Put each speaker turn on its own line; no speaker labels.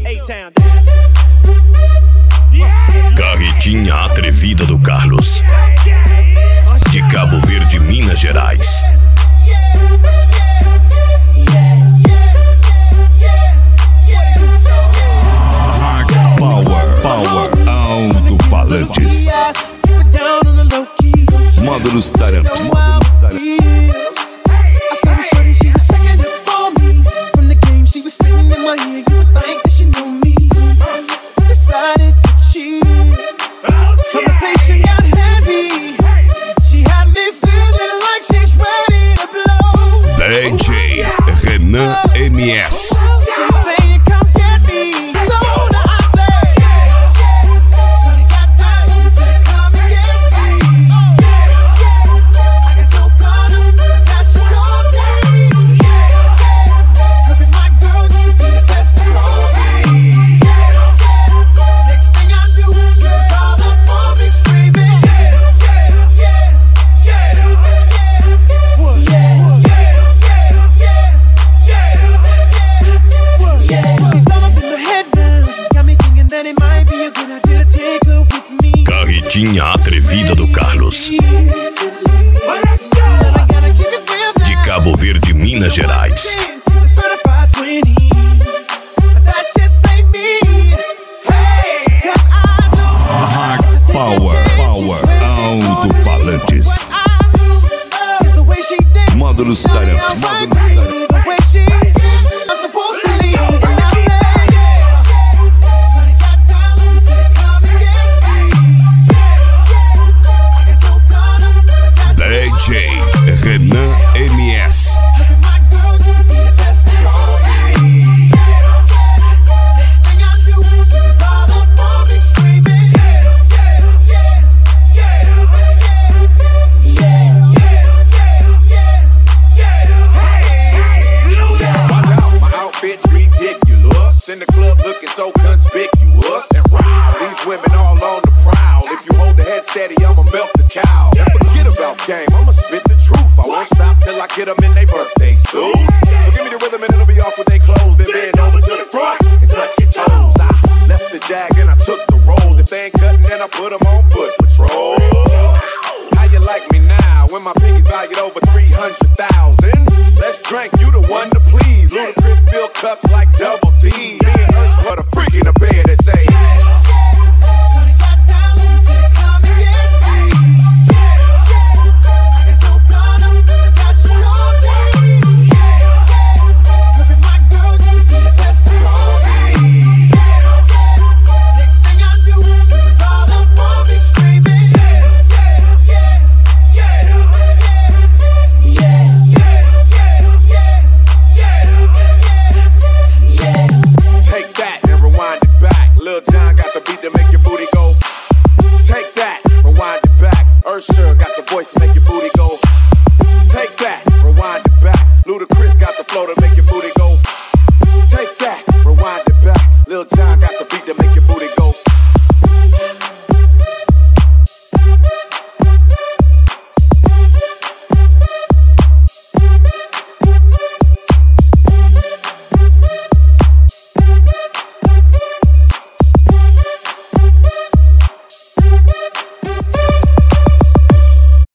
Carretinha atrevida do Carlos, de Cabo Verde, Minas Gerais. Power alto-falantes, módulos Taramps. DJ Renan MS. Carretinha atrevida do Carlos, de Cabo Verde, Minas Gerais. Power alto-falantes, módulos Taramps. DJ Renan MS.
In the club looking so conspicuous and wild. These women all on the prowl. If you hold the head steady, I'ma milk the cow. And forget about game, I'ma spit the truth. I won't stop till I get them in their birthday suits. So give me the rhythm and it'll be off with their clothes. Then bend over to the front and touch your toes. I left the jag and I took the rolls. If they ain't cutting, then I put them on foot patrol. How you like me now when my pinky's valued over 300,000? Let's drink, you the one to please. Ludacris fill cups like